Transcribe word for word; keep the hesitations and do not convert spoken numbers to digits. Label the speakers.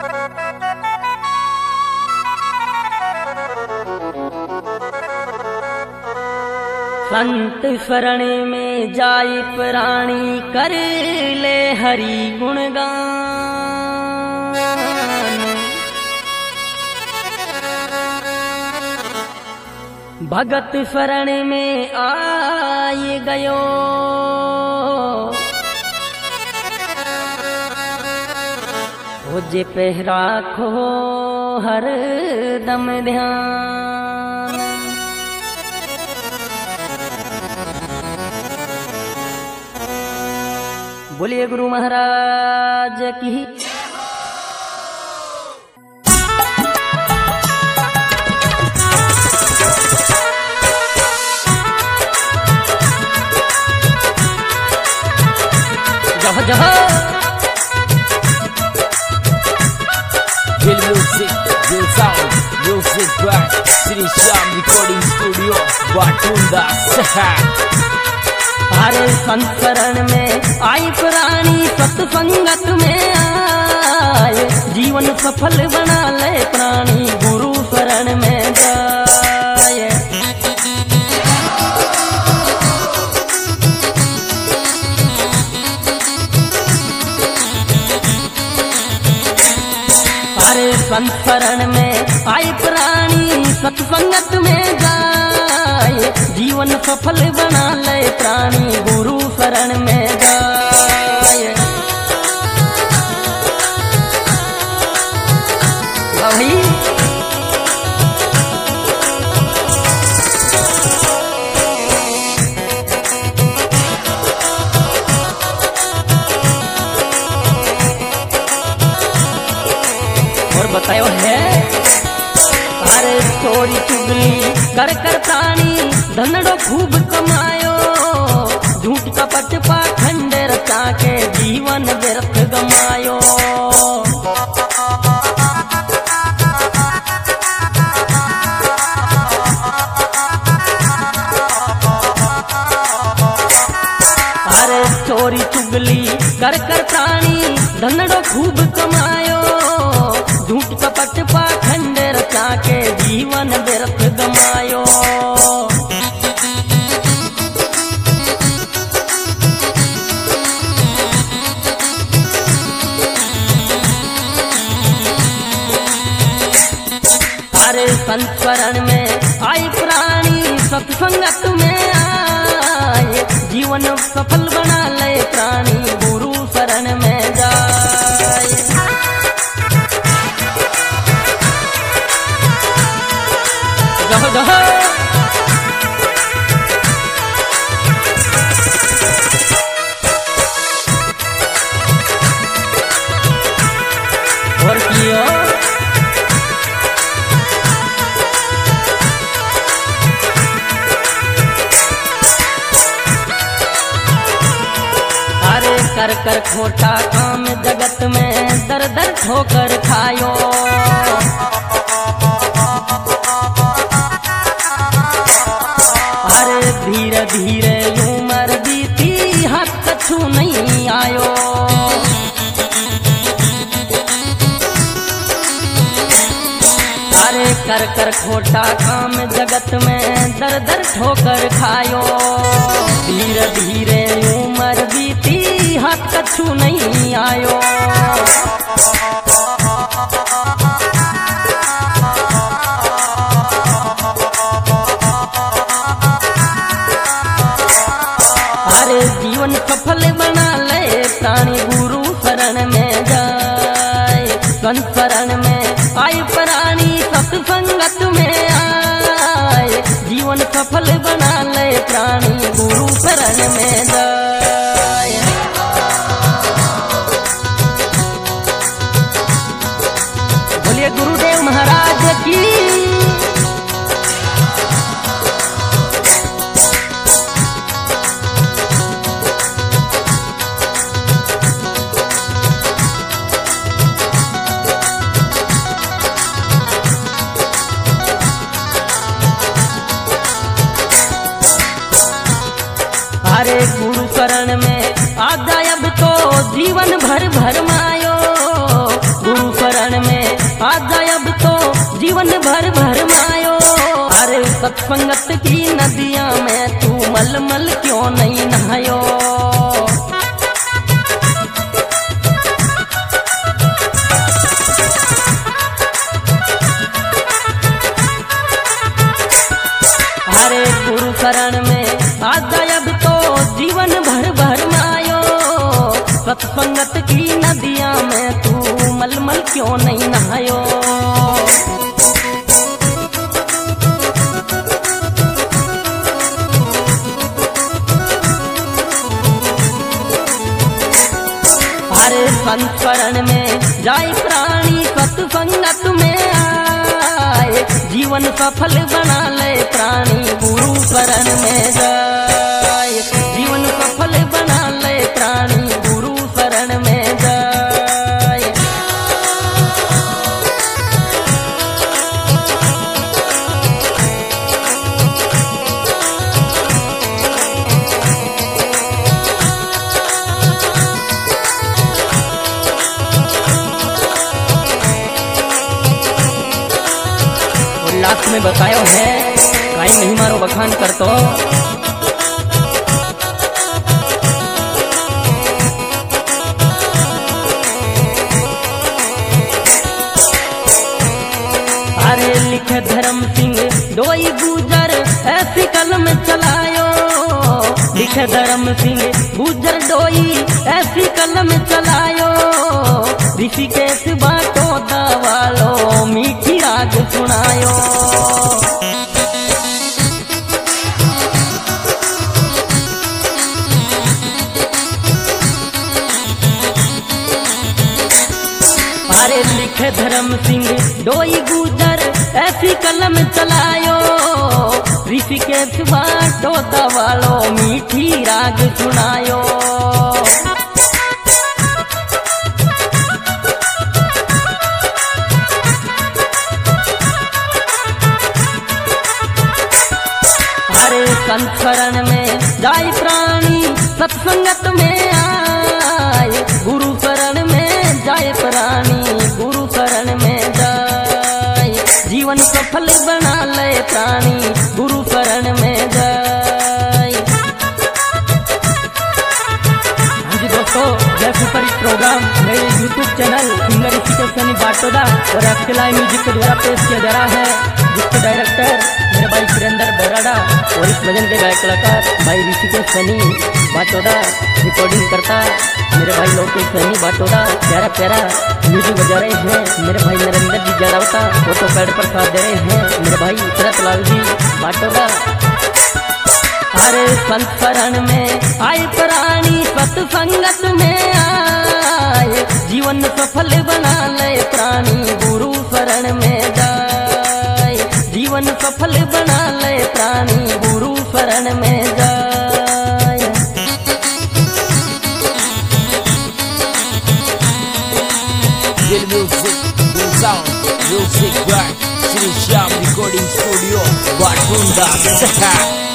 Speaker 1: संत शरण में जाई प्राणी कर ले हरि गुणगान। भगत शरण में आए गयो हो जे पे राखो हर दम ध्यान। बोलिए गुरु महाराज की। जहाँ जहाँ
Speaker 2: Real music, real sound, music by Sri Shyam Recording Studio, Batunda, Sahar।
Speaker 1: हरे संत शरण में आई प्राणी सत्संगत में आए, जीवन सफल बना ले प्राणी गुरु शरण में जाए। हरे संत शरण में आई प्राणी सत्संगत में जाए, जीवन सफल बना ले प्राणी गुरु शरण में जाए। भाई और बतायो है अरे चोरी चुगली कर कर प्राणी धनड़ो खूब कमायो, झूठ कपट पाखंड रचा के जीवन व्यर्थ गमायो। अरे चोरी चुगली कर कर प्राणी धनड़ो खूब कमायो, झूठ कपट पाखंड रचा के जीवन व्यर्थ गमायो। अरे संत शरण में आई प्राणी सत्संगत में आए, जीवन सफल बना ले प्राणी गुरु शरण में जाए। जहो जहो और कियो अरे कर कर खोटा काम जगत में दर दर ठोकर खायो। अरे धीरे धीरे उम्र बीती हाथ कछु नहीं आयो। अरे कर कर खोटा काम जगत में दर दर ठोकर खायो, धीरे धीरे उम्र बीती हाथ कछु नहीं आयो। अरे जीवन सफल बना ले प्राणी गुरु शरण में जाए। संत शरण में आई प्राणी सत्संगत में आए, जीवन सफल बना ले प्राणी गुरु शरण में जाए। बोलिए गुरुदेव महाराज की। अरे गुरु शरण में आ जाए अब तो जीवन भर भर मायो, गुरु शरण जीवन भर भर मायो। अरे सत्संगत की नदियां में तू मल मल क्यों नहीं नहायो। अरे गुरु शरण में आजा अब तो जीवन भर भर मायो। सत्संगत की नदियां में तू मल मल क्यों नहीं नहायो। अरे संत शरण में जाय प्राणी सत्संगत में आए। जीवन सफल बना ले प्राणी गुरु शरण में जाए। जीवन सफल बना ले प्राणी गुरु शरण में जाए। लास्ट में बतायो है काई नहीं मारो बखान करतो। अरे लिखे धर्म सिंह डोई गुजर ऐसी कलम चलायो। लिखे धर्म सिंह गुजर डोई ऐसी कलम चलायो। ऋषिकेश बाटो दवालो मीठी राग सुनायो। अरे लिखे धर्म सिंह डोई गुजर ऐसी कलम चलायो। ऋषिकेश बाटो दवालो मीठी राग सुनायो। संत शरण में जाय प्राणी सत्संगत में आए। गुरु शरण में जाय प्राणी गुरु शरण में जाए। जीवन सफल बना ले प्राणी गुरु शरण में जाए। हाँ जी दोस्तों, जय सुपर प्रोग्राम मेरे YouTube channel singer Rishikesh Saini Batoda और आपके लाइव म्यूजिक के द्वारा पेश किया जा रहा है, जिसके डायरेक्टर मेरे भाई सुरेंद्र बराड़ा और इस भजन के गायक कलाकार भाई ऋषिकेश सैनी बाटोदा। रिकॉर्डिंग करता मेरे भाई लोकेश सैनी बाटोदा। प्यारा प्यारा म्यूजिक बजा रहे हैं मेरे भाई नरेंद्र जी जारावता। फोटो पैड पर साथ दे रहे हैं मेरे भाई शरतलाल जी बाटोदा। अरे संत शरण में आए प्राणी सत्संगत में आए। जीवन सफल बना ले प्राणी गुरु शरण में जाए। जीवन सफल बना ले प्राणी गुरु शरण में जाए।
Speaker 2: Music, new sound, music by Sri Shyam Recording Studio, Batunda.